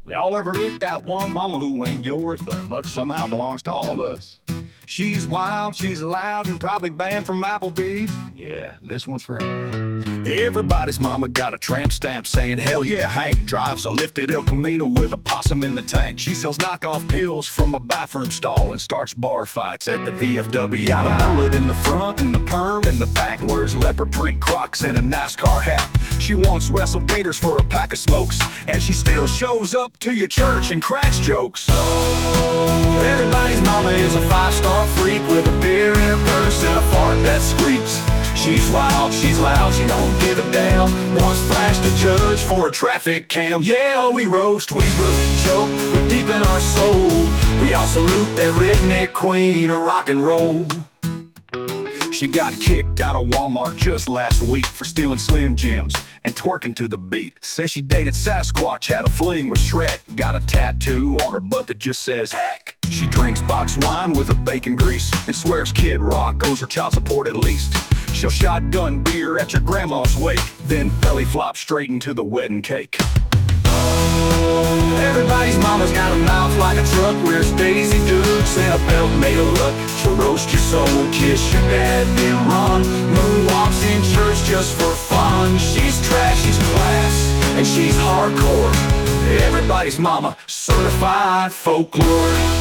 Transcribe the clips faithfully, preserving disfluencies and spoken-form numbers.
Y'all ever looked at one mama who ain't yours, but, but somehow belongs to all of us? She's wild, she's loud, and probably banned from Applebee's. Yeah, this one's for her. Everybody's mama got a tramp stamp saying, hell yeah, Hank drives a lifted El Camino with a possum in the tank. She sells knockoff pills from a bathroom stall and starts bar fights at the V F W. Got a bullet in the front and the perm in the back, wears leopard print Crocs and a NASCAR hat. She once wrestled gators for a pack of smokes, and she still shows up to your church and cracks jokes. Oh, everybody's mama is a five-star freak with a beer in her purse and a fart that squeaks. She's wild, she's loud, she don't give a damn. Once flashed a judge for a traffic cam. Yeah, we roast, we roast, joke, we're deep in our soul. We all salute that redneck queen of rock and roll. She got kicked out of Walmart just last week for stealing Slim Jims and twerking to the beat. Says she dated Sasquatch, had a fling with Shrek, got a tattoo on her butt that just says heck. She drinks boxed wine with a bacon grease and swears Kid Rock owes her child support at least. She'll shotgun beer at your grandma's wake, then belly flop straight into the wedding cake. Everybody's mama's got a mouth like a truck, wears Daisy Dukes and a belt made of luck. She'll roast your soul, kiss your dad, then run. Moonwalks in church just for fun. She's trash, she's class, and she's hardcore. Everybody's mama, certified folklore.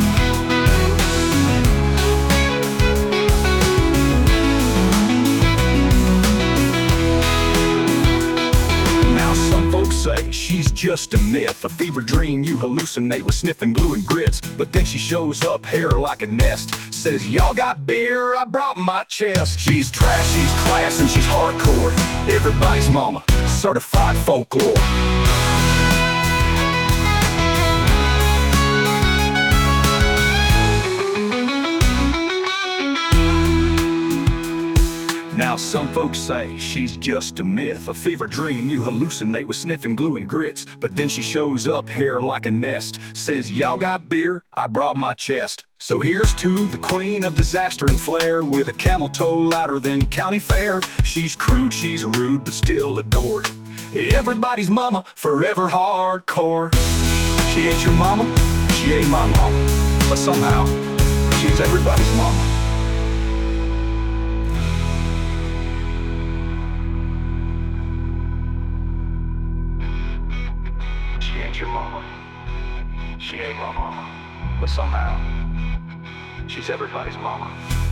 Say she's just a myth, a fever dream you hallucinate with sniffing glue and grits. But then she shows up, hair like a nest, says y'all got beer, I brought my chest. She's trash, she's class, and she's hardcore. Everybody's mama, certified folklore. Now some folks say she's just a myth, a fever dream you hallucinate with sniffing glue and grits. But then she shows up, hair like a nest, says y'all got beer, I brought my chest. So here's to the queen of disaster and flair, with a camel toe louder than county fair. She's crude, she's rude, but still adored. Everybody's mama, forever hardcore. She ain't your mama, she ain't my mama, but somehow she's everybody's mama. She ain't your mama, she ain't my mama, but somehow she's everybody's mama.